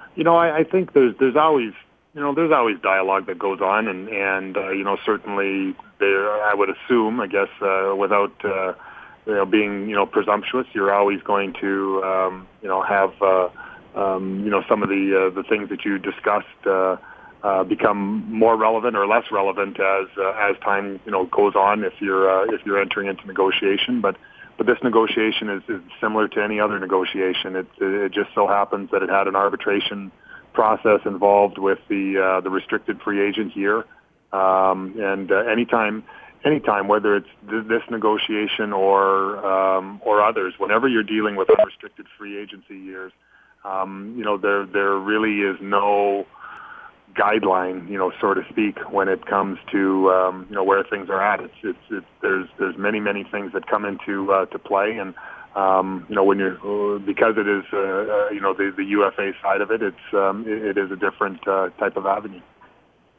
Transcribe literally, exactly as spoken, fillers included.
You know, I, I think there's there's always you know there's always dialogue that goes on, and and uh, you know certainly there. I would assume, I guess, uh, without uh, you know being you know presumptuous, you're always going to um, you know have uh, um, you know some of the uh, the things that you discussed uh, uh, become more relevant or less relevant as uh, as time you know goes on. If you're uh, if you're entering into negotiation, but. But this negotiation is, is similar to any other negotiation. It, it just so happens that it had an arbitration process involved with the uh, the restricted free agent year. Um, and uh, anytime, anytime, whether it's th- this negotiation or um, or others, whenever you're dealing with unrestricted free agency years, um, you know there there really is no guideline, you know, so to speak, when it comes to um, you know where things are at. It's, it's it's there's there's many many things that come into uh, to play, and um, you know when you're because it is uh, uh, you know the the U F A side of it, it's um, it, it is a different uh, type of avenue.